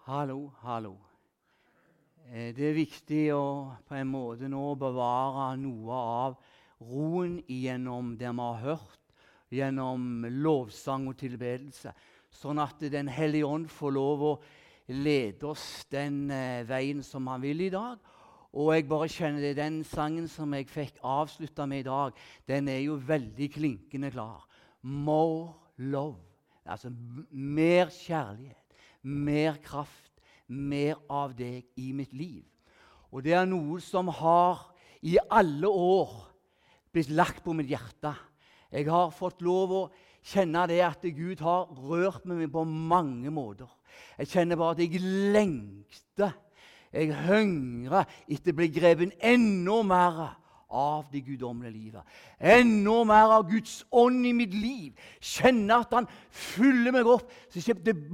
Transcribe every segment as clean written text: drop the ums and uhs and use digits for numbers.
Hallo, hallo. Det er viktig å på en måte nå bevare noe av roen gjennom det vi har hørt, gjennom lovsang og tilbedelse, sånn at Den hellige ånd får lov å lede oss den veien som han vil i dag. Og jeg bare kjenner det, den sangen som jeg fikk avslutta med i dag, den er jo veldig klinkende klar. More love. Altså mer kjærlighet, mer kraft, mer av deg i mitt liv. Og det er noe som har i alle år blitt lagt på mitt hjerte. Jeg har fått lov å kjenne det at Gud har rørt meg på mange måter. Jeg kjenner bare at jeg lengter. Jeg hungrer etter å bli grepet enda mer av det guddommelige livet. Enda mer av Guds ånd i mitt liv. Kjenne at han fyller meg opp. Så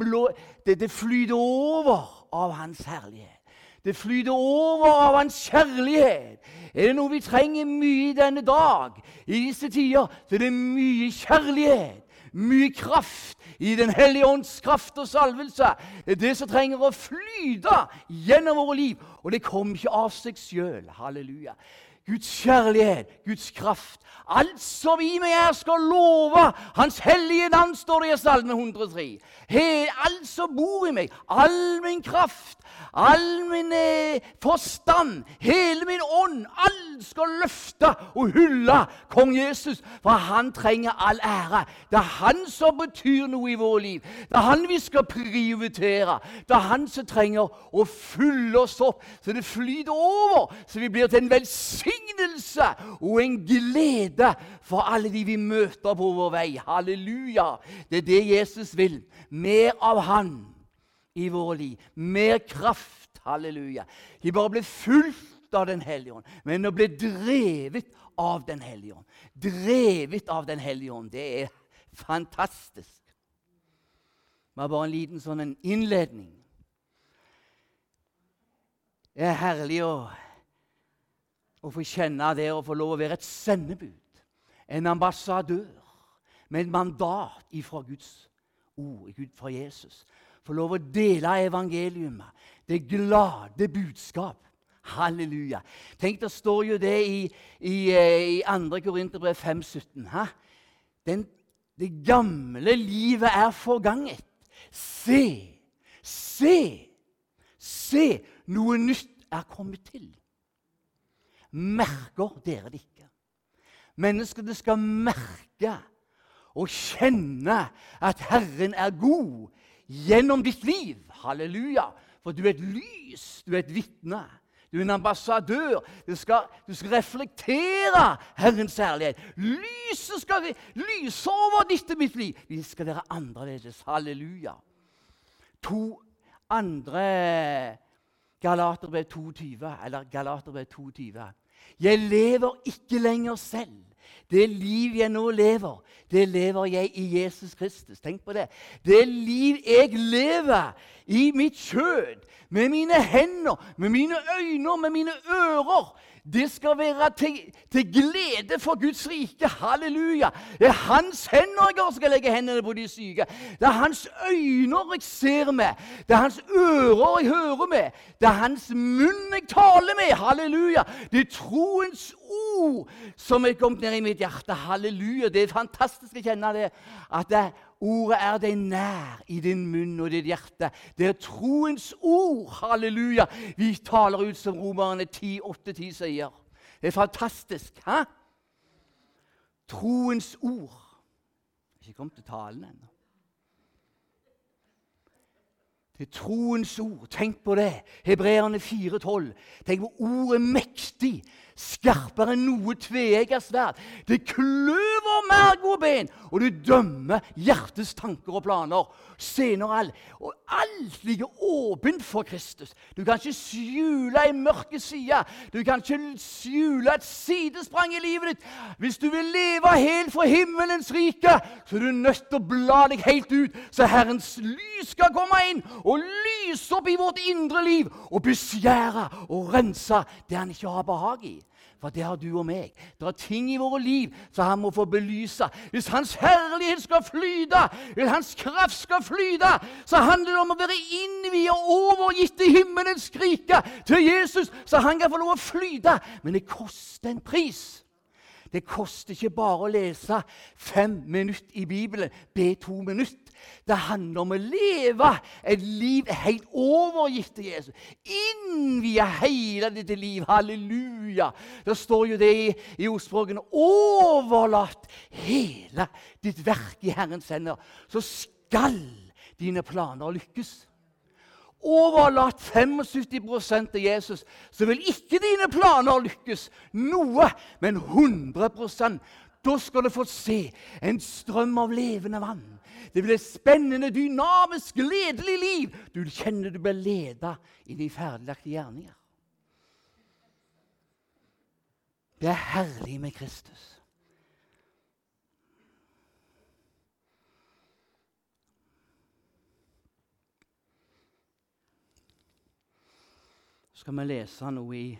det flyter over av hans herlighet. Det flyter over av hans kjærlighet. Er det noe vi trenger mye i denne dag, i disse tider, så er det mye kjærlighet. Mye kraft i Den hellige ånds kraft og salvelse. Det er det som trenger å flyte gjennom våre liv. Og det kommer ikke av seg selv. Halleluja. Guds kjærlighet, Guds kraft. Alt som i meg er skal love hans hellige navn, står det i Salme 103. Alt som bor i meg, all min kraft, all min forstand, hele min ånd, alt skal løfte og hylle kong Jesus, for han trenger all ære. Det er han som betyr noe i vårt liv. Det er han vi skal prioritere. Det er han som trenger å fylle oss opp, så det flyter over, så vi blir til en velsignelse og en glede for alle de vi møter på vår vei. Halleluja! Det er det Jesus vil. Mer av han i våre liv. Mer kraft. Halleluja. De bare ble fulgt av Den hellige ånd, men å bli drevet av Den hellige ånd. Drevet av Den hellige ånd. Det er fantastisk. Det var bare en liten sånn en innledning. Det er herlig å få kjenne det og få lov å være et sendebud. En ambassadør med et mandat ifra Guds ord, fra Jesus. Få lov å dele evangeliumet, det glade budskap. Halleluja. Tenk, det står jo det i 2. Korinterbrev 5:17. Det gamle livet er forganget. Se, noe nytt er kommet til. Merker dere det ikke? Menneskene skal merke og kjenne at Herren er god gjennom ditt liv. Halleluja! For du er et lys, du er et vitne, du er en ambassadør. Du skal reflektere Herrens herlighet. Lyset skal lyse over ditt og mitt liv. Vi skal være annerledes. Halleluja! 2 andre Galaterbrev 2:20. Jeg lever ikke lenger selv. Det liv jeg nå lever, det lever jeg i Jesus Kristus. Tenk på det. Det liv jeg lever i mitt kjød, med mine hender, med mine øyne, med mine ører, det skal være til glede for Guds rike. Halleluja! Det er hans hender jeg skal legge hendene på de syke. Det er hans øyne jeg ser med. Det er hans ører jeg hører med. Det er hans munn jeg taler med. Halleluja! Det er troens ord som er kommet ned i mitt hjerte. Halleluja! Det er fantastisk å kjenne det, at ordet er deg nær i din munn og ditt hjerte. Det er troens ord. Halleluja! Vi taler ut som Romerne 10:8-10 sier. Det er fantastisk. Hæ? Troens ord. Jeg har ikke kommet til talen ennå. Det er troens ord. Tenk på det. Hebreerne 4:12. Tenk på ordet mektig. Skarpere enn noe tveegget sverd. Det kløver merg og ben, og det dømmer hjertets tanker og planer. Senere og alt ligger åpent for Kristus. Du kan ikke skjule en mørke side. Du kan ikke skjule et sidesprang i livet ditt. Hvis du vil leve helt for himmelens rike, så er du nødt til å bla deg helt ut, så Herrens lys skal komme inn og lyse opp i vårt indre liv og beskjære og rense det han ikke har behag i. For det har du og meg. Det er ting i våre liv som han må få belyst lyse, hvis hans herlighet skal flyte, hvis hans kraft skal flyte, så handler det om å være innviet og overgitt til himmelens rike, til Jesus, så han kan få lov å flyte. Men det koster en pris. Det koster ikke bare å lese 5 minutter i Bibelen, be 2 minutter. Det handler om å leve et liv helt overgitt til Jesus. Innvie hele ditt liv. Halleluja! Det står jo det i ordspråkene. Overlat hele ditt verk i Herrens hender, så skal dine planer lykkes. Overlat 75% til Jesus, så vil ikke dine planer lykkes noe, men 100%. Da skal du få se en strøm av levende vann. Det blir et spennende, dynamisk, gledelig liv. Du kjenner du blir ledet inn i ferdiglagte gjerninger. Det er herlig med Kristus. Så skal vi lese noe i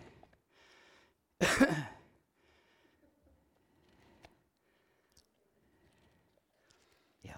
Ja.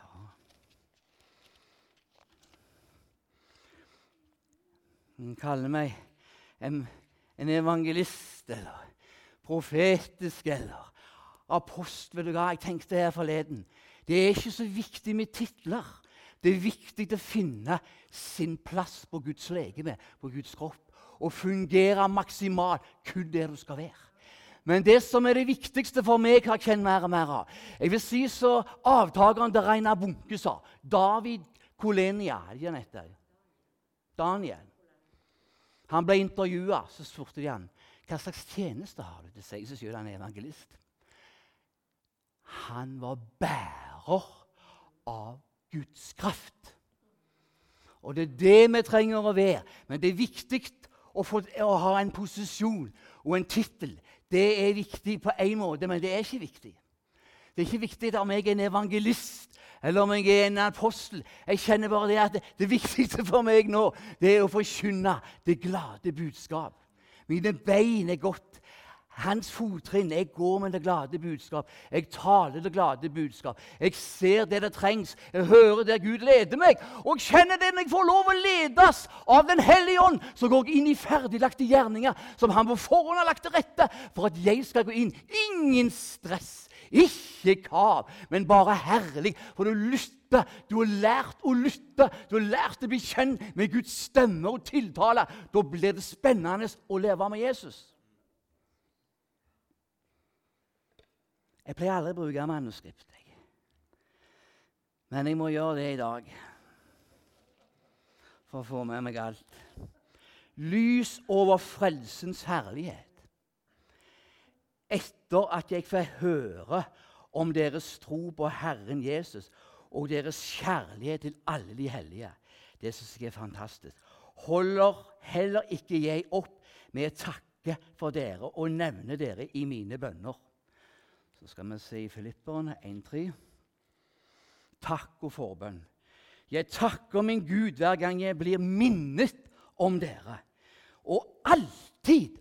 Han kaller meg en evangelist, eller profetisk, eller apostel. Vet du hva jeg tenkte her forleden? Det er ikke så viktig med titler. Det er viktig å finne sin plass på Guds legeme, på Guds kropp, og fungere maksimalt kun der du skal være. Men det som er det viktigste for meg, har jeg kjent mer og mer av. Jeg vil si så avtakeren til Reinar Bunke sa, David Kolenia, er det han heter? Daniel. Han ble intervjuet, så spurte de han, hva slags tjeneste har du til seg? Så sier han er evangelist. Han var bærer av Guds kraft. Og det er det vi trenger å være. Men det er viktig å ha en posisjon og en titel. Det er viktig på en måte, men det er ikke viktig. Det er ikke viktig om jeg er en evangelist eller om jeg er en apostel. Jeg kjenner bare det at det viktigste for meg nå, det er å forkynne det glade budskap. Mine bein er godt. Hans fottrinn. Jeg går med det glade budskap. Jeg taler det glade budskap. Jeg ser det det trengs. Jeg hører det Gud leder meg. Og kjenner det når jeg får lov å ledes av Den hellige ånd, så går jeg inn i ferdiglagte gjerninger som han på forhånd har lagt til rette for at jeg skal gå inn. Ingen stress. Ikke kav, men bare herlig. For du lytter. Du har lært å lytte. Du har lært å bli kjent med Guds stemme og tiltale. Da blir det spennende å leve med Jesus. Jeg pleier aldri å bruke manuskript, men jeg må gjøre det i dag for å få med meg alt. Lys over frelsens herlighet. Etter at jeg får høre om deres tro på Herren Jesus og deres kjærlighet til alle de hellige. Det synes jeg er fantastisk. Holder heller ikke jeg opp med å takke for dere og nevne dere i mine bønner. Så skal vi se i Filipperne 1:3. Takk og forbønn. Jeg takker min Gud hver gang jeg blir minnet om dere. Og alltid,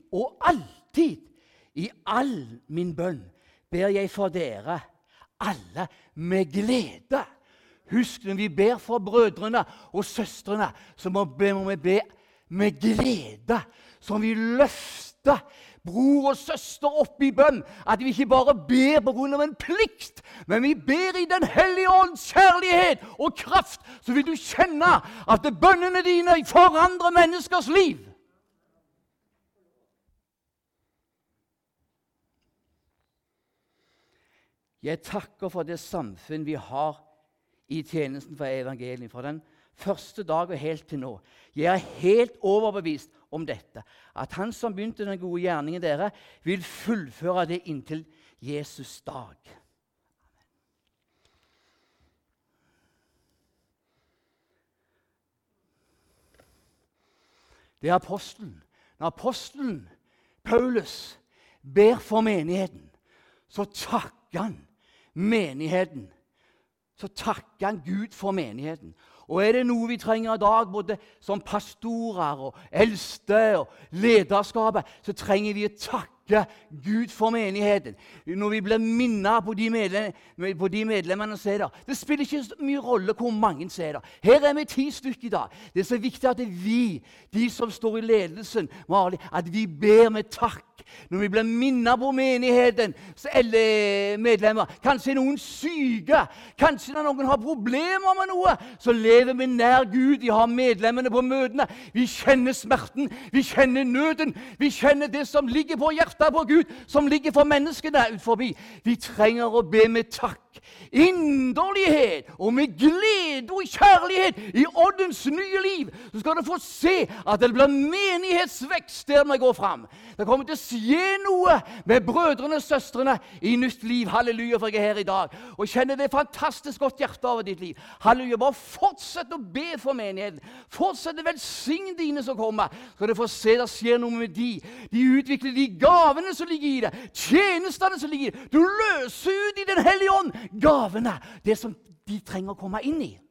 i all min bønn, ber jeg for dere alle med glede. Husk, når vi ber for brødrene og søstrene, så må vi be med glede, som vi løfter bror og søster opp i bønn, at vi ikke bare ber på grunn av en plikt, men vi ber i Den hellige ånds kjærlighet og kraft, så vil du kjenne at bønnene dine forandrer menneskers liv. Jeg takker for det samfunn vi har i tjenesten for evangeliet, fra den første dag og helt til nå. Jeg er helt overbevist om dette, at han som begynte den gode gjerningen dere, vil fullføre det inntil Jesus dag. Det er apostelen. Når apostelen Paulus ber for menigheten, så takker han menigheten. Så takker han Gud for menigheten. Og er det noe vi trenger i dag, både som pastorer og eldste og lederskapet, så trenger vi å takke takke Gud for menigheten. Når vi blir minnet på de medlemmene som er der. Det spiller ikke så mye rolle hvor mange som er der. Her er vi 10 stykker i dag. Det er så viktig at vi, de som står i ledelsen, at vi ber med takk. Når vi blir minnet på menigheten, så alle medlemmer, kanskje noen syke, kanskje når noen har problemer med noe, så lever vi nær Gud. Vi har medlemmene på møtene. Vi kjenner smerten, vi kjenner nøden, vi kjenner det som ligger på hjertet på Gud, som ligger for menneskene ut forbi. Vi trenger å be med takk, inderlighet og med glede og kjærlighet i åndens nye liv. Så skal du få se at det blir menighetsvekst der vi går fram. Det kommer til å skje noe med brødrene og søstrene i nytt liv. Halleluja, for jeg er her i dag og kjenner det fantastisk godt hjertet over ditt liv. Halleluja, bare fortsett å be for menigheten. Fortsett å velsigne dine som kommer. Skal du få se det skjer noe med de. De utvikler de gavene som ligger i det, tjenestene som ligger i det. Du løser ut i Den hellige ånd gavene, det som de trenger å komme inn i.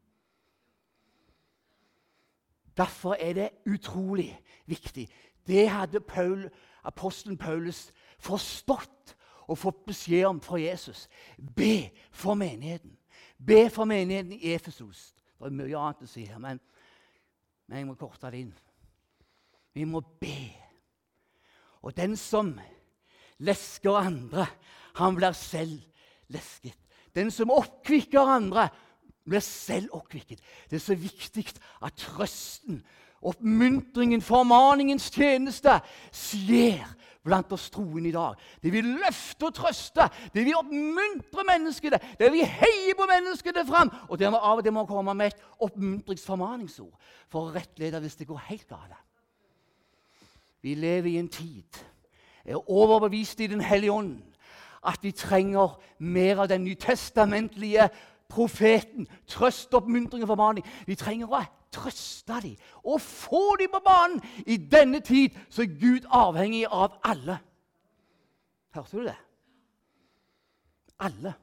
Derfor er det utrolig viktig. Det hadde apostelen Paulus forstått og fått beskjed om fra Jesus. Be for menigheten. Be for menigheten i Efesos. Det er mye annet å si her, men jeg må korte det inn. Vi må be. Og den som lesker andre, han blir selv lesket. Den som oppkvikker andre, blir selv oppkvikket. Det er så viktig at trøsten, oppmuntringen, formaningens tjeneste skjer blant oss troende i dag. Det vil løfte og trøste, det vil oppmuntre menneskene, det vil heie på menneskene fram, og det må av og til må komme med et oppmuntringsformaningsord for å rettlede hvis det går helt galt. Vi lever i en tid, jeg er overbevist i Den hellige ånd, at vi trenger mer av den nytestamentlige profeten. Trøst, oppmuntring og formaning. Vi trenger å trøste dem og få dem på banen. I denne tid så er Gud avhengig av alle. Hørte du det? Alle.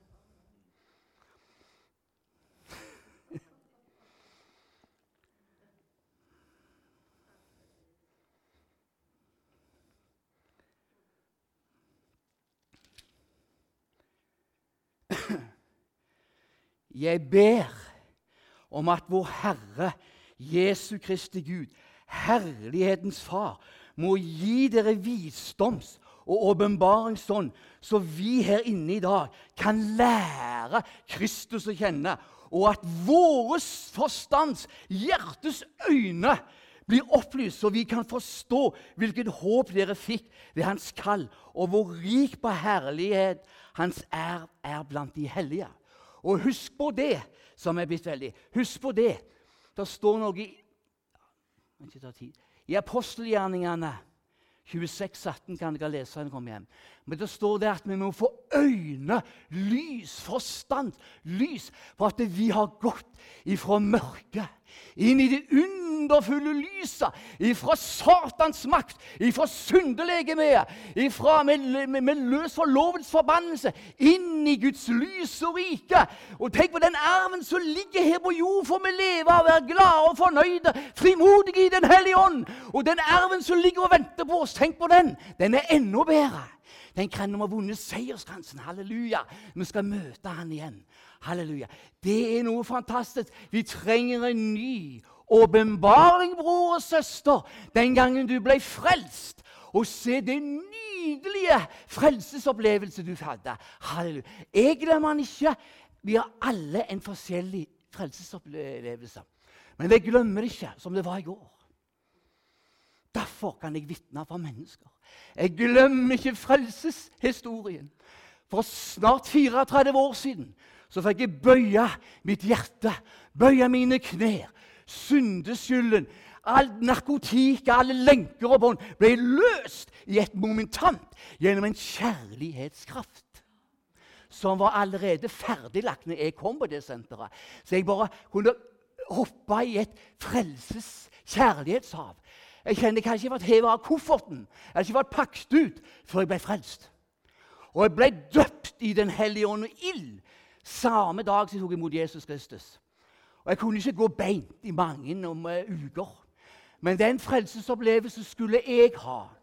Jeg ber om at vår Herre, Jesu Kristi Gud, herlighetens Far, må gi dere visdoms- og åpenbaringsånd, så vi her inne i dag kan lære Kristus å kjenne, og at våre forstands, hjertes øyne blir opplyst, så vi kan forstå hvilket håp dere fikk ved hans kall, og hvor rik på herlighet hans er blant de hellige. Og husk på det, som er blitt veldig. Husk på det. Det står noe i apostelgjerningene 26,18 kan dere lese når dere kommer hjem. Men det står det at vi må få øyne, lys, forstand, lys, for at vi har gått ifra mørket inn i det underfulle lyset, ifra Satans makt, ifra syndelegemet, ifra med løs forlovets forbannelse, inn i Guds lys og rike. Og tenk på den arven som ligger her på jord, for vi lever og være glade og fornøyde, frimodige i Den hellige ånd. Og den arven som ligger og venter på oss, tenk på den. Den er enda bedre. Den kan ha vunnet seierskransen. Halleluja. Vi skal møte han igjen. Halleluja. Det er noe fantastisk. Vi trenger en ny åpenbaring, bror og søster, den gangen du ble frelst. Og se det nydelige frelsesopplevelse du hadde. Halleluja. Jeg glemmer den ikke. Vi har alle en forskjellig frelsesopplevelse. Men jeg glemmer det ikke som det var i går. Derfor kan jeg vitne for mennesker. Jeg glemmer ikke frelseshistorien. For snart 34 år siden så fikk jeg bøye mitt hjerte, bøye mine knær. Syndeskylden, all narkotikk, alle lenker og bånd ble løst i et momentant gjennom en kjærlighetskraft som var allerede ferdiglagt når jeg kom på det senteret. Så jeg bare kunne hoppe i et frelses-kjærlighetshav. Jeg kjente jeg hadde ikke vært hevet av kofferten. Jeg hadde ikke vært pakket ut før jeg ble frelst. Og jeg ble døpt i Den hellige ånd og ild samme dag som jeg tok imot Jesus Kristus. Og jeg kunne ikke gå beint i mange uker. Men den frelsesopplevelse skulle jeg ha.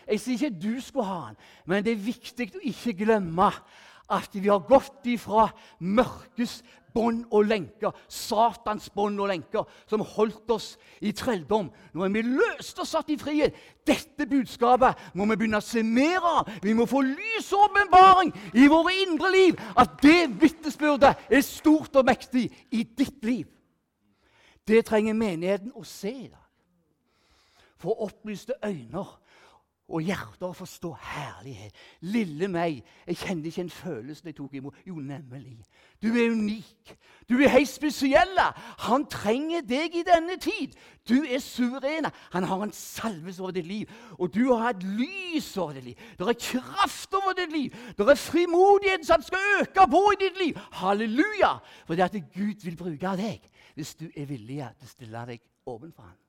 Jeg sier ikke du skulle ha den, men det er viktig å ikke glemme at vi har gått ifra mørkets bånd og lenker, Satans bånd og lenker, som holdt oss i trelldom. Nå er vi løst og satt i frihet. Dette budskapet må vi begynne å se mer av. Vi må få lys og åpenbaring i våre indre liv, at det vitnesbyrdet er stort og mektig i ditt liv. Det trenger menigheten å se i dag. For opplyste øyne og hjerter å forstå herlighet. Lille meg, jeg kjente ikke en følelse jeg tok imot. Jo, nemlig. Du er unik. Du er helt spesiell. Han trenger deg i denne tid. Du er suveren. Han har en salvelse over ditt liv. Og du har et lys over ditt liv. Det er kraft over ditt liv. Det er frimodighet som skal øke på i ditt liv. Halleluja! For det at Gud vil bruke deg hvis du er villig til å stille deg ovenfor ham.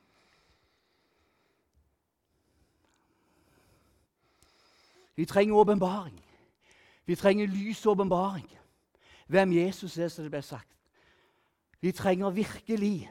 Vi trenger åpenbaring. Vi trenger lys og åpenbaring. Hvem Jesus er, som det ble sagt. Vi trenger virkelig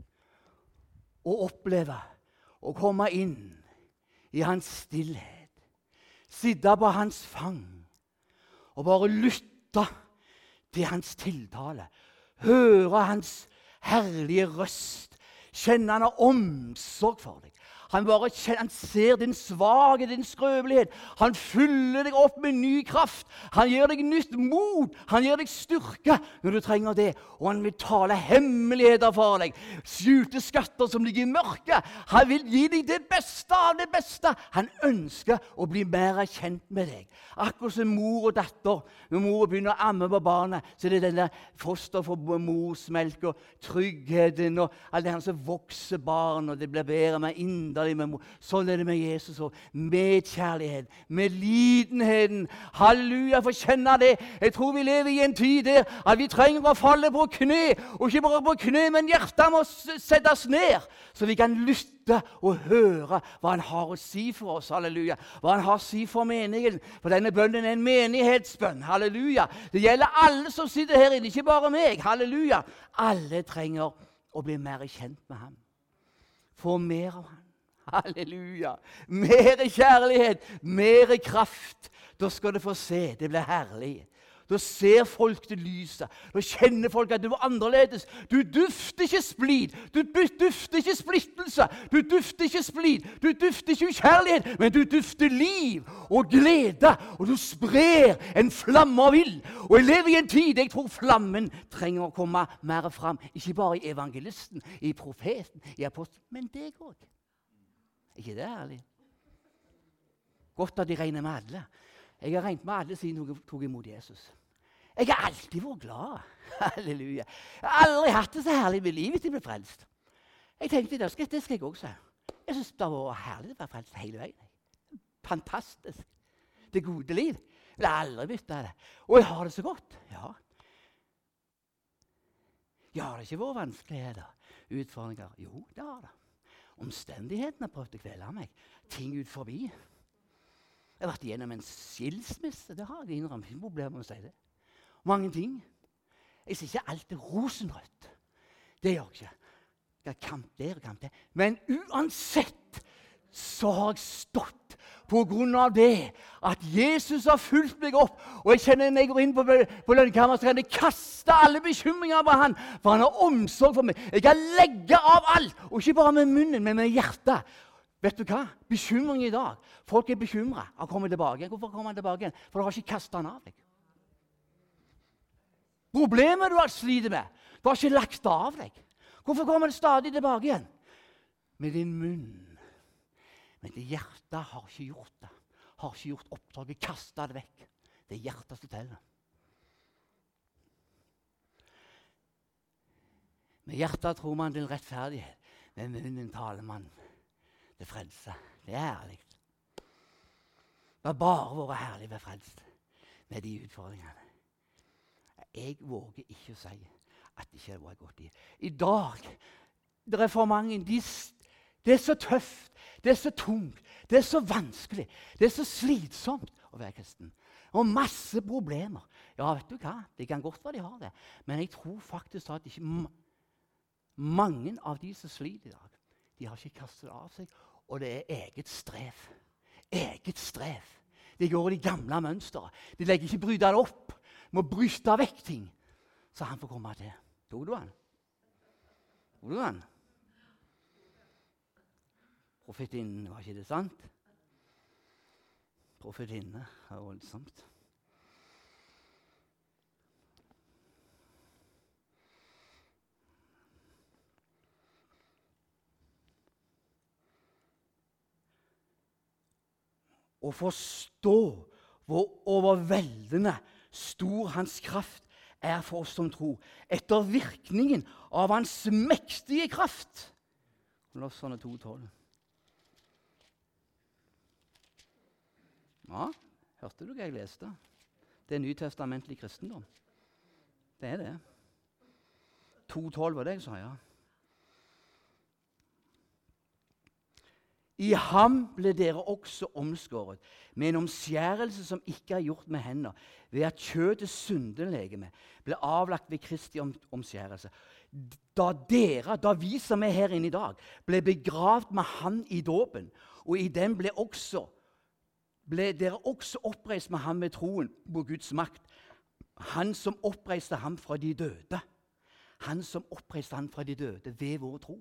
å oppleve å komme inn i hans stillhet. Sitte på hans fang og bare lytte til hans tiltale. Høre hans herlige røst. Kjenne han har omsorg for deg. Han ser din svaghet, din skrøvelighet. Han fyller deg opp med ny kraft. Han gir deg nytt mot. Han gir deg styrke når du trenger det. Og han vil tale hemmeligheter for deg. Skjulte skatter som ligger i mørket. Han vil gi deg det beste av det beste. Han ønsker å bli mer kjent med deg. Akkurat som mor og datter. Når mor begynner å amme på barnet, så er det denne foster for morsmelk og tryggheten og alt det her som vokser barn, og det blir bedre med med. Sånn er det med Jesus og medkjærlighet, med lidenheten. Halleluja, for kjenne det. Jeg tror vi lever i en tid der at vi trenger å falle på kne, og ikke bare på kne, men hjertet må settes ned, så vi kan lytte og høre hva han har å si for oss. Halleluja. Hva han har å si for menigheten. For denne bønnen er en menighetsbønn. Halleluja. Det gjelder alle som sitter her inne, ikke bare meg. Halleluja. Alle trenger å bli mer kjent med ham. Få mer av ham. Halleluja. Mer kjærlighet, mer kraft. Da skal du få se. Det blir herlig. Da ser folk det lyset. Da kjenner folk at du er annerledes. Du dufter ikke splid. Du dufter ikke splittelse. Du dufter ikke splid. Du dufter ikke ukjærlighet. Men du dufter liv og glede. Og du sprer en flamme av ild. Og jeg lever i en tid jeg tror flammen trenger å komme mer fram. Ikke bare i evangelisten, i profeten, i apostelen, men deg også. Ikke det ærlig? Godt at de regner med alle. Jeg har regnet med alle siden jeg tok imot Jesus. Jeg har alltid vært glad. Halleluja. Jeg har aldri hatt det så herlig med livet til å bli frelst. Jeg tenkte det skal jeg også. Jeg synes det var herlig å være frelst hele veien. Fantastisk. Det gode liv. Jeg har aldri byttet det. Og jeg har det så godt. Ja. Jeg har det ikke vært vanskeligheter, utfordringer. Jo, det har det. Omstendighetene har prøvd å kvele meg. Ting ut forbi. Jeg har vært igjennom en skilsmisse. Det har jeg innrømt. Ikke problemer med å si det. Mange ting. Jeg sier ikke alt er rosenrødt. Det gjør jeg ikke. Jeg har kamp der og kamp der. Men uansett så har jeg stått på grunn av det at Jesus har fulgt meg opp. Og jeg kjenner når jeg går inn på lønnkammeret, så kan jeg kaste alle bekymringer på han, for han har omsorg for meg. Jeg kan legge av alt, og ikke bare med munnen, men med hjertet. Vet du hva? Bekymring i dag. Folk er bekymret og kommer tilbake. Hvorfor kommer han tilbake igjen? For du har ikke kastet han av deg. Problemet du har slitt med, du har ikke lagt det av deg. Hvorfor kommer det stadig tilbake igjen? Med din munn. Men det hjertet har ikke gjort det. Har ikke gjort oppdraget, kastet det vekk. Det er hjertet som teller. Med hjertet tror man til rettferdighet. Med munnen taler man til frelse. Det er herlig. Det har bare vært herlig å være frelst med de utfordringene. Jeg våger ikke å si at det ikke var godt i. I dag, det er for mange, det er så tøft, det er så tungt, det er så vanskelig, det er så slitsomt å være kristen. Og masse problemer. Ja, vet du hva? Det kan godt være de har det. Men jeg tror faktisk at ikke mange av de som sliter i dag, de har ikke kastet det av seg, og det er eget strev. eget strev. De går i de gamle mønstre. De legger ikke bryte det opp. Må bryte vekk ting. Så han får komme til. Tok du han? Tok du han? Profetinnen, var ikke det sant? Profetinne er voldsomt. Å forstå hvor overveldende stor hans kraft er for oss som tror, etter virkningen av hans mektige kraft. Kolosserne 2,12. Ja, hørte du hva jeg leste? Det er nytestamentlig kristendom. Det er det. 2,12 var det jeg sa, ja. I ham ble dere også omskåret, med en omskjærelse som ikke er gjort med hender, ved at kjødets syndelegeme ble avlagt ved Kristi omskjærelse. Da vi som er her inne i dag, ble begravd med han i dåpen, og i den ble dere også oppreist med ham ved troen på Guds makt, han som oppreiste ham fra de døde. Han som oppreiste ham fra de døde ved vår tro.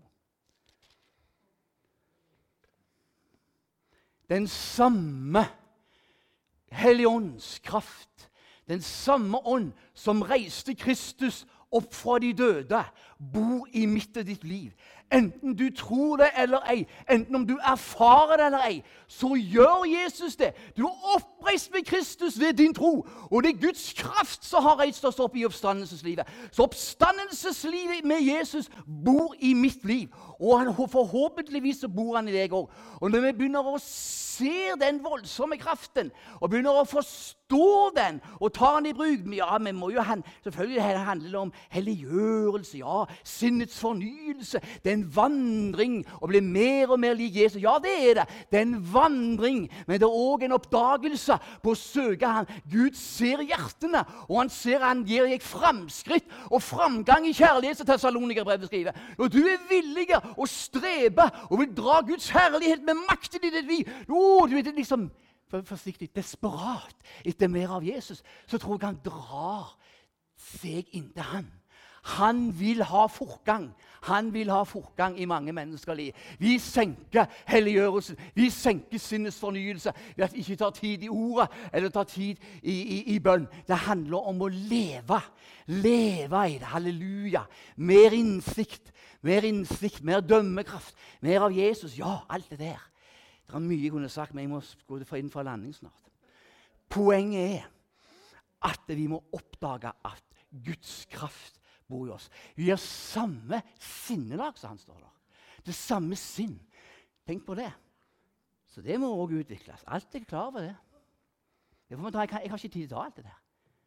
Den samme Hellige Ånds kraft, den samme ånd som reiste Kristus opp fra de døde, bor i midt av ditt liv. Enten du tror det eller ei, enten om du erfarer det eller ei, så gjør Jesus det. Du er oppreist med Kristus ved din tro, og det er Guds kraft som har reist oss opp i oppstandelseslivet. Så oppstandelseslivet med Jesus bor i mitt liv, og forhåpentligvis så bor han i deg også. Og når vi begynner å se den voldsomme kraften, og begynner å forstå den, og tar den i bruk, ja, vi må jo selvfølgelig handler det om helliggjørelse, ja, sinnets fornyelse, det er en vandring, og bli mer og mer lik Jesus. Ja, det er det. Det er en vandring, men det er også en oppdagelse på å søke han. Gud ser hjertene, og han ser han gir deg framskritt og framgang i kjærlighet, som Tessalonikerbrevet skriver. Når du er villig å strebe og vil dra Guds herlighet med makten i ditt liv, du er liksom forsiktig, desperat etter mer av Jesus, så tror jeg han drar seg inn til han. Han vil ha fortgang. Han vil ha fortgang i mange menneskers liv. Vi senker helliggjørelsen. Vi senker sinnets fornyelse ved at vi ikke tar tid i ordet eller tar tid i bønn. Det handler om å leve. Leve i det. Halleluja. Mer innsikt, mer dømmekraft, mer av Jesus. Ja, alt det der. Det er mye jeg kunne sagt, men jeg må gå inn for landing snart. Poenget er at vi må oppdage at Guds kraft bor i oss. Vi har samme sinnelag, som han står der. Det samme sinn. Tenk på det. Så det må også utvikles. Alt er klar over det. Jeg har ikke tid til å ta alt det der.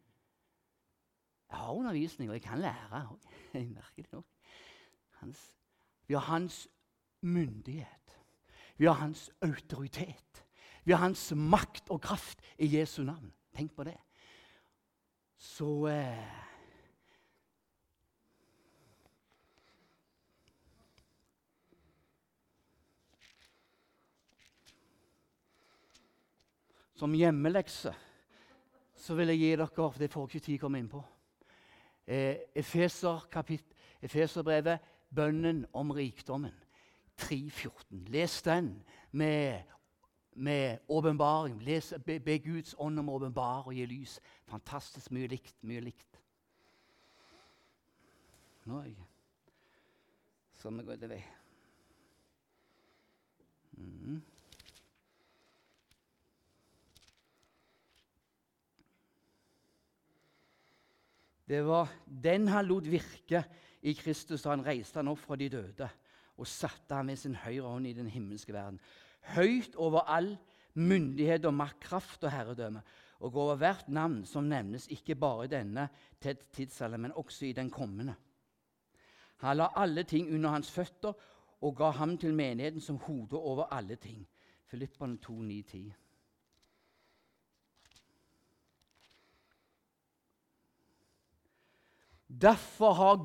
Jeg har undervisning, og jeg kan lære. Jeg merker det nok. Vi har hans myndighet. Vi har hans autoritet. Vi har hans makt og kraft i Jesu navn. Tenk på det. Så som hjemmelekse så vil jeg gi dere, for det får ikke tid å komme inn på, Efeserbrevet, bønnen om rikdommen, 3,14. Les den med åpenbaring. Be Guds ånd om åpenbar og gi lys. Fantastisk mye likt. Nå er jeg sånn vi går til vei. Det var den han lot virke i Kristus da han reiste han opp fra de døde og satte han med sin høyre hånd i den himmelske verden. Høyt over all myndighet og makt, kraft og herredømme, og over hvert navn som nevnes, ikke bare i denne tidsalder, men også i den kommende. Han la alle ting under hans føtter og ga ham til menigheten som hode over alle ting. Filipperne 2,9-10. Derfor har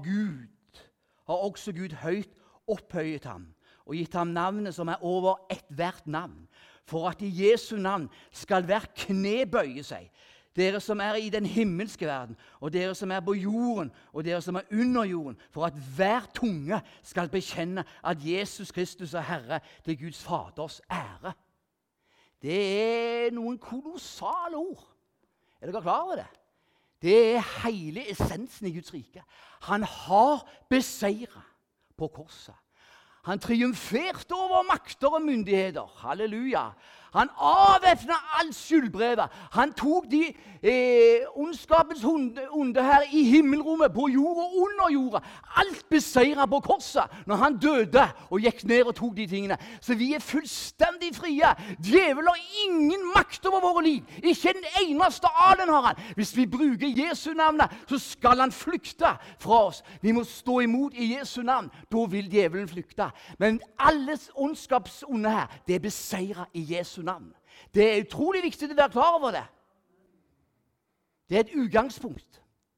også Gud høyt opphøyet ham og gitt ham navnet som er over ethvert navn, for at i Jesu navn skal hver kne bøye seg. Dere som i den himmelske verden, og dere som på jorden, og dere som under jorden, for at hver tunge skal bekjenne at Jesus Kristus Herre til Guds Faders ære. Det noen kolossale ord. Dere klar over det? Det hele essensen i Guds rike. Han har beseiret på korset. Han triumferte over makter og myndigheter. Halleluja. Han avvæpnet alt skyldbrevet. Han tok de ondskapens onde her i himmelrommet, på jord og under jorda. Alt beseiret på korset når han døde og gikk ned og tok de tingene. Så vi fullstendig frie. Djevel har ingen makt over våre liv. Ikke en eneste av den har han. Hvis vi bruker Jesu navnet, så skal han flykte fra oss. Vi må stå imot i Jesu navn. Da vil djevelen flykte. Men alles ondskapsonde her, det beseiret i Jesu navn. Det utrolig viktig å være klar over det. Det et utgangspunkt.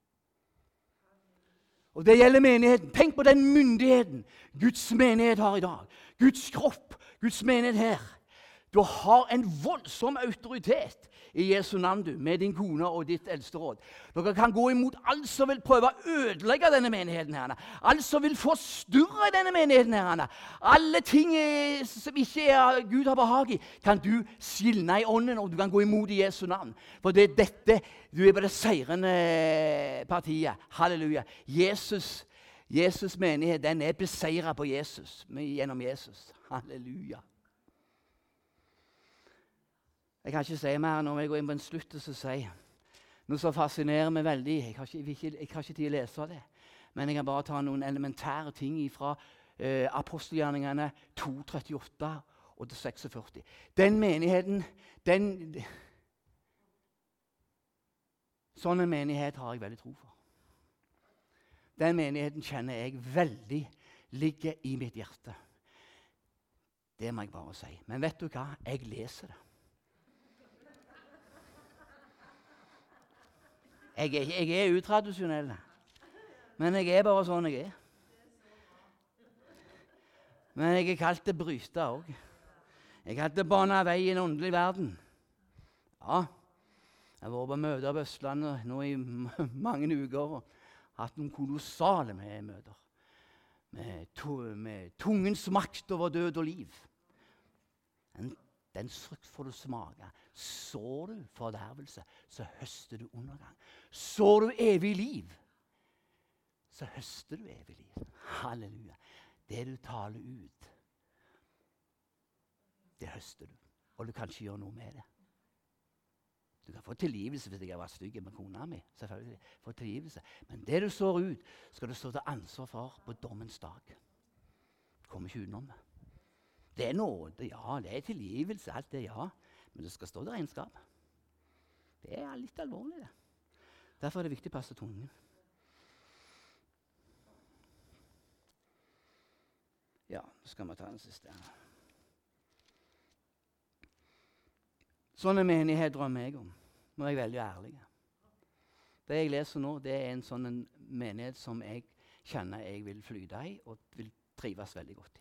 Og det gjelder menigheten. Tenk på den myndigheten Guds menighet har i dag. Guds kropp, Guds menighet her. Du har en voldsom autoritet i Jesu navn, du, med din kone og ditt eldste råd. Dere kan gå imot alt som vil prøve å ødelegge denne menigheten her. Alt som vil forstyrre denne menigheten her. Alle ting som ikke Gud har behag i, kan du skilne i ånden, og du kan gå imot i Jesu navn. For det dette, du på det seirende partiet. Halleluja. Jesus menighet, den beseiret på Jesus, gjennom Jesus. Halleluja. Jeg kan ikke si mer når jeg går inn på en sluttelse og sier noe som fascinerer meg veldig. Jeg har ikke tid å lese det, men jeg kan bare ta noen elementære ting fra apostelgjerningene 2:38 og 46. Den menigheten, sånn en menighet har jeg veldig tro for. Den menigheten kjenner jeg veldig ligger i mitt hjerte. Det må jeg bare si. Men vet du hva? Jeg leser det. Jeg utradisjonell, men jeg bare sånn jeg er. Men jeg kalt det bryte også. Jeg kalt det bane vei i en åndelig verden. Ja, jeg har vært på møter på Østlandet nå i mange uker og hatt noen kolossale møter. Med tungens makt over død og liv. Den frukt får du smake. Sår du fordervelse, så høster du undergang. Sår du evig liv, så høster du evig liv. Halleluja. Det du taler ut, det høster du. Og du kan ikke gjøre noe med det. Du kan få tilgivelse hvis jeg har vært stygg med kona mi. Selvfølgelig. Få tilgivelse. Men det du sår ut, skal du stå til ansvar for på dommens dag. Du kommer ikke utenom det. Det nåde, ja. Det tilgivelse, alt det, ja. Men det skal stå til regnskap. Det litt alvorlig, det. Derfor det viktig å passe tungen. Ja, så skal vi ta den siste. Sånne menighet drømmer jeg om. Nå jeg veldig ærlig. Det jeg leser nå, det en sånn menighet som jeg kjenner jeg vil flyte i, og vil trives veldig godt i.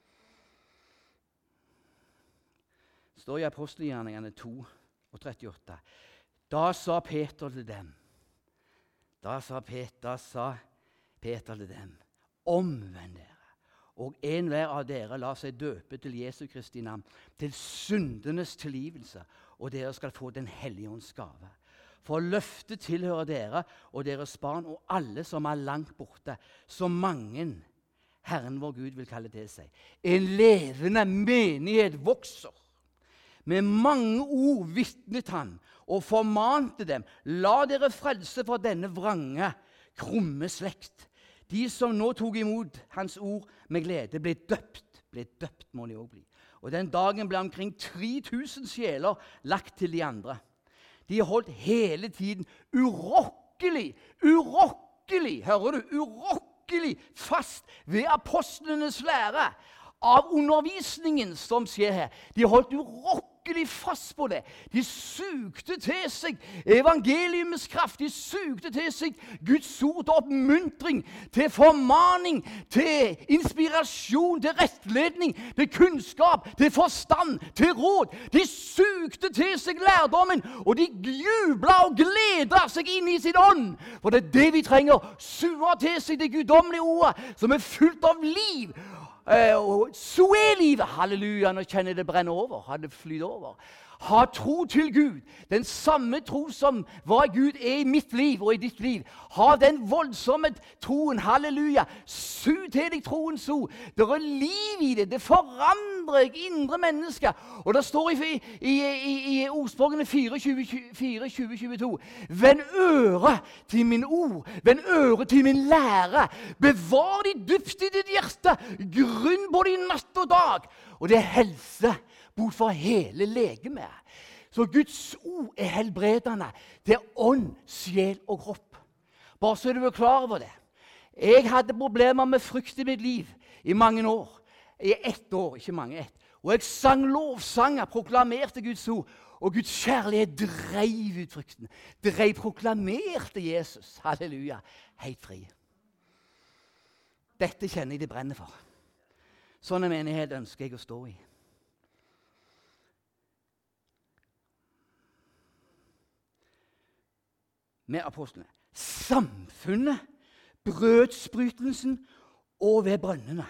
Det står i apostelgjerningene 2:38. Da sa Peter til dem, omvend dere, og enhver av dere la seg døpe til Jesu Kristi navn, til syndenes tilgivelse, og dere skal få den hellige ånds gave. For løftet tilhører dere og deres barn og alle som langt borte, så mange Herren vår Gud vil kalle til seg. En levende menighet vokser. Med mange ord vitnet han og formante dem. La dere frelse fra denne vrange, krumme slekt. De som nå tok imot hans ord med glede, ble døpt må de også bli. Og den dagen ble omkring 3000 sjeler lagt til de andre. De holdt hele tiden urokkelig, hører du, urokkelig fast ved apostlenes lære av undervisningen som skjer her. De holdt urokkelig rokkelig fast på det. De sugde til seg evangeliumets kraft. De sugde til seg Guds ord til oppmuntring, til formaning, til inspirasjon, til rettledning, til kunnskap, til forstand, til råd. De sugde til seg lærdommen, og de jubla og gleda seg inn i sin ånd. For det er det vi trenger. Suge til seg det guddommelige ordet, som er fullt av liv. Så er livet. Halleluja, nå kjenner jeg det brenner over. Har det flytt over. Ha tro til Gud. Den samme tro som hva Gud er i mitt liv og i ditt liv. Ha den voldsomme troen. Halleluja. Sug til deg troens ord. Det er liv i det. Det forandrer indre mennesker. Og det står i ordspråkene 4:20-22. Vend øre til min ord. Vend øre til min lære. Bevar de dypt i ditt hjerte. Grunn både i natt og dag. Og det er helse bort for hele legemet. Så Guds ord er helbredende. Det er ånd, sjel og kropp. Bare så du er klar over det. Jeg hadde problemer med frykt i mitt liv i mange år. I 1 år, ikke mange, 1. Og jeg sang lovsanger, proklamerte Guds ord. Og Guds kjærlighet dreiv ut frykten. Proklamerte Jesus. Halleluja. Helt fri. Dette kjenner jeg det brenner for. Sånn en menighet ønsker jeg å stå i. Med apostlene. Samfunnet, brødsbrytelsen og ved brønnene.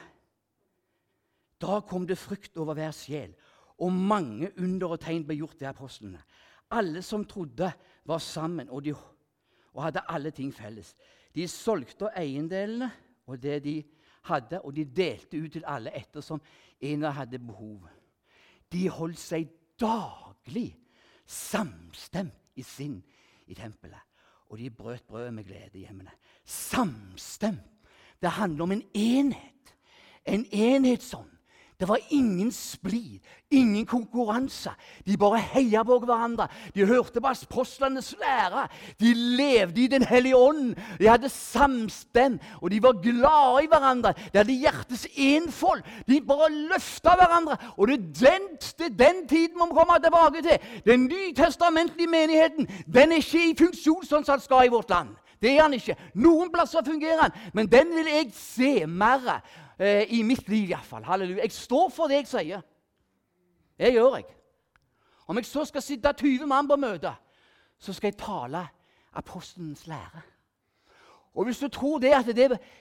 Da kom det frukt over hver sjel, og mange under og tegn ble gjort ved apostlene. Alle som trodde var sammen, og hadde alle ting felles. De solgte eiendelene og det de hadde, og de delte ut til alle ettersom en hadde behov. De holdt seg daglig samstemt i sinn i tempelet. Og de brøt brød med glede i hjemmene. Samstemt. Det handler om en enhet. En enhetsånd. Det var ingen splid, ingen konkurranse. De bare heia på hverandre. De hørte på apostlenes lære. De levde i den hellige ånden. De hadde samstem, og de var glade i hverandre. De hadde hjertes enfold. De bare løfta hverandre. Og det er den tiden man kommer tilbake til. Den nytestamentlige menigheten, den er ikke i funksjon sånn som den skal i vårt land. Det er han ikke. Noen plasser fungerer han, men den vil jeg se mer i mitt liv i hvert fall. Halleluja. Jeg står for det jeg sier. Det gjør jeg. Om jeg så skal sitte 20 mann på møte, så skal jeg tale apostelens lære. Og hvis du tror det at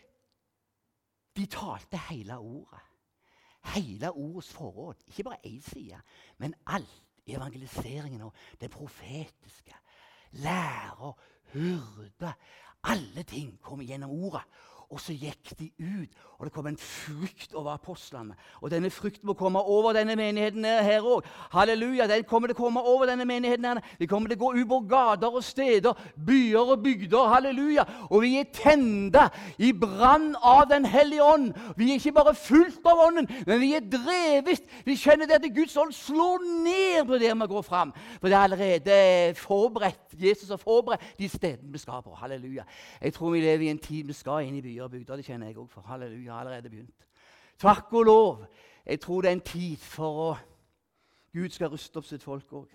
de talte hele ordet. Hele ordets forhold. Ikke bare en side, men alt. Evangeliseringen og det profetiske. Lærer, hyrde. Alle ting kom gjennom ordet. Og så gikk de ut, og det kom en frukt over apostlene. Og denne frukten må komme over denne menigheten her også. Halleluja, den kommer til å komme over denne menigheten her. Vi kommer til å gå ut på gater og steder, byer og bygder. Halleluja. Og vi er tenda i brann av den hellige ånd. Vi er ikke bare fullt av ånden, men vi er drevet. Vi kjenner det at Guds ånd slår ned på det vi går fram. For det er allerede forberedt. Jesus har forberedt de stedene vi skal på. Halleluja. Jeg tror vi lever i en tid vi skal inn i byer og bygder. Det kjenner jeg også for. Halleluja, allerede begynt. Takk og lov. Jeg tror det er en tid for å Gud skal ruste opp sitt folk også.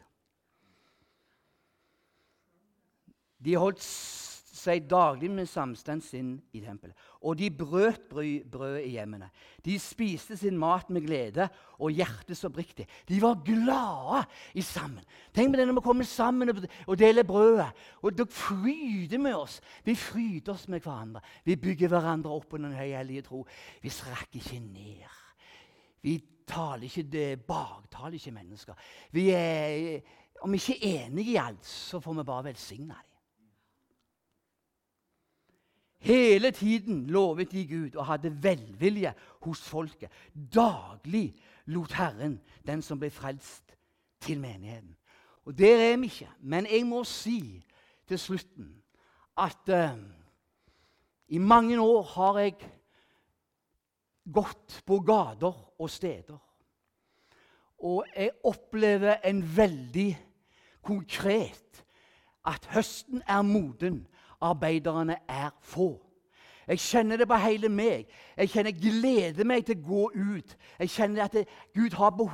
De holdt seg daglig med samstand sin i tempelet. Og de brøt brød i hjemmene. De spiste sin mat med glede og hjertes oppriktig. De var glade i sammen. Tenk på det når vi kommer sammen og deler brødet. Og da fryder vi oss. Vi fryder oss med hverandre. Vi bygger hverandre opp på den hellige tro. Vi strekker ikke ned. Vi taler ikke baktaler ikke mennesker. Om vi ikke er enige i alt, så får vi bare velsigne dem. Hele tiden lovet de Gud og hadde velvilje hos folket. Daglig lot Herren den som ble frelst til menigheten. Og der er vi ikke. Men jeg må si til slutten at i mange år har jeg gått på gater og steder. Og jeg opplever en veldig konkret at høsten er moden. Arbeiderne er få. Jeg kjenner det på hele meg. Jeg gleder meg til å gå ut. Jeg kjenner at Gud har behov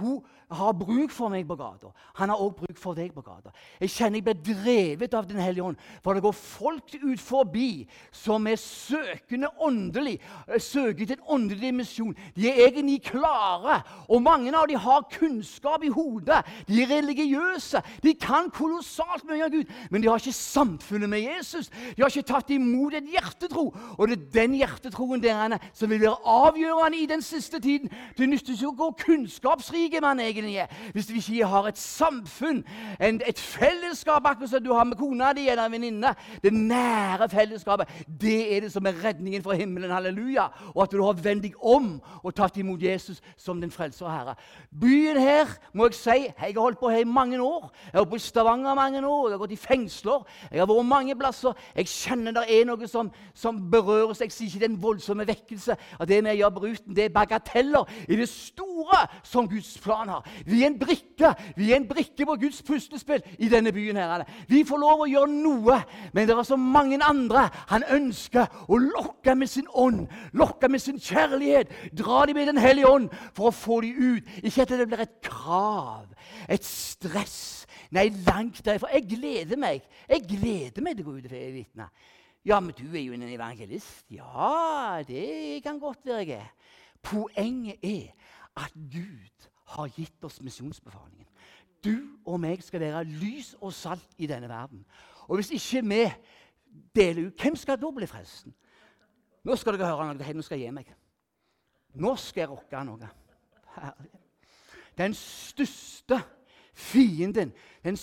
har bruk for meg på gata. Han har også bruk for deg på gata. Jeg kjenner jeg blir drevet av Den hellige ånd, for det går folk ut forbi som er søkende åndelig, søker til en åndelig dimensjon. De er egentlig klare, og mange av dem har kunnskap i hodet. De er religiøse, de kan kolossalt mye av Gud, men de har ikke samfunnet med Jesus. De har ikke tatt imot et hjertetro, og det er den hjertetroen som vil være avgjørende i den siste tiden. Det nytter ikke å gå kunnskapsrike man egentlig er, hvis vi ikke har et samfunn, et fellesskap, akkurat som du har med kona di eller en venninne. Det nære fellesskapet, det er det som er redningen fra himmelen, halleluja, og at du har vendt deg om og tatt imot Jesus som din frelser og Herre. Byen her, må jeg si, jeg har holdt på her i mange år. Jeg har vært på Stavanger mange år, jeg har gått i fengsler, jeg har vært mange plasser. Jeg kjenner det er noe som berøres. Jeg sier ikke det er en voldsomme vekkelse av det vi gjør på Ruten. Det er bagateller i det store som Guds plan har. Vi er en brikke på Guds puslespill i denne byen her. Vi får lov å gjøre noe, men det er så mange andre han ønsker å lokke med sin ånd, lokke med sin kjærlighet, dra dem med Den hellige ånd for å få dem ut. Ikke at det blir et krav, et stress. Nei, langt derfra. Jeg gleder meg til å gå ut og vitne. Ja, men du er jo en evangelist. Ja, det kan godt være jeg er. Poenget er at Gud har gitt oss misjonsbefalingen. Du og meg skal være lys og salt i denne verden. Og hvis ikke vi deler ut, hvem skal da bli frelst? Nå skal dere høre noe. Nå skal jeg gi meg. Nå skal jeg rocke noe. Herlig. Den største fienden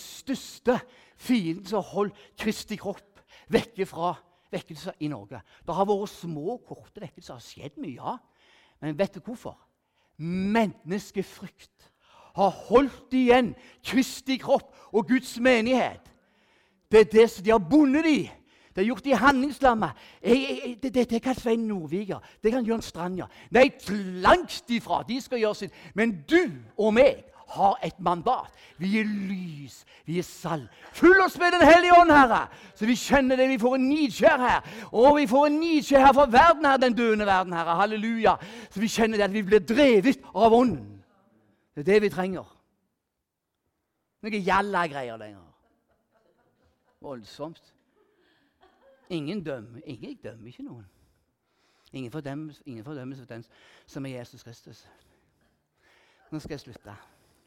som holdt Kristi kropp vekke fra vekkelse i Norge. Det har vært små, korte vekkelser. Det har skjedd mye, ja. Men vet du hvorfor? Menneskefrykt har holdt igjen Kristi kropp og Guds menighet. Det er det som de har bundet i. Det er gjort i handlingslammet. Det kan Svein Nordviga, det kan Jørn Strand. Nei, langt ifra. De skal gjøre sitt. Men du og meg har et mandat. Vi er lys, vi er salt. Fyll oss med Den hellige ånd, Herre, så vi kjenner det. Vi får en nidkjær her. Og vi får en nidkjær her for verden her, den døende verden, Herre. Halleluja. Så vi kjenner det at vi blir drevet av ånden. Det er det vi trenger. Noe jalla greier lenger. Voldsomt. Ingen dømmer ikke noen. Ingen fordømmelse for den som er Jesus Kristus. Nå skal jeg slutte.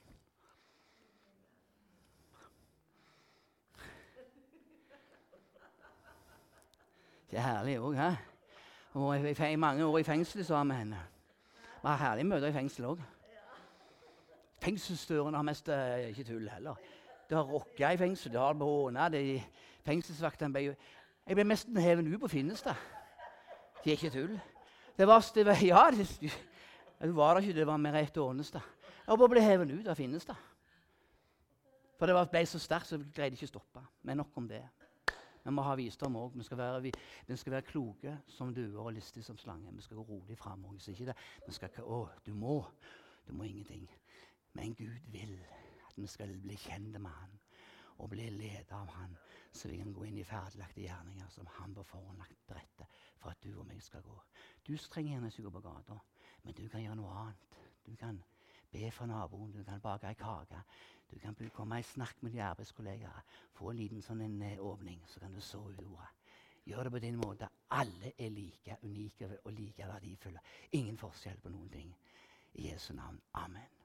Det er herlig òg, hæ? Og mange år i fengsel sammen med henne. Det var herlig møter i fengsel òg. Fengselsdørene har mest ikke tull heller. Det har rocka i fengsel, det har håna. Fengselsvaktene jeg ble nesten hevet ut på Finnestad. Det er ikke tull. Det var det var det ikke, det var mer et Ånestad. Jeg bare ble hevet ut av Finnestad. For det ble så sterkt, så jeg greide ikke å stoppe. Men nok om det. Vi må ha visdom òg. Vi skal være kloke som duer og listige som slange. Vi skal gå rolig fram. Du må ingenting. Men Gud vil at vi skal bli kjente med Han og bli ledet av Han, så vi kan gå inn i ferdiglagte gjerninger som Han på forhånd lagt til rette for at du og meg skal gå. Du trenger gjerne ikke gå på gata, men du kan gjøre noe annet. Du kan be for naboen, du kan bake en kake, du kan komme i snakk med de arbeidskollegaer, få en liten sånn åpning, så kan du så ut ordet. Gjør det på din måte. Alle er like unike og like verdifulle. Ingen forskjell på noen ting. I Jesu navn. Amen.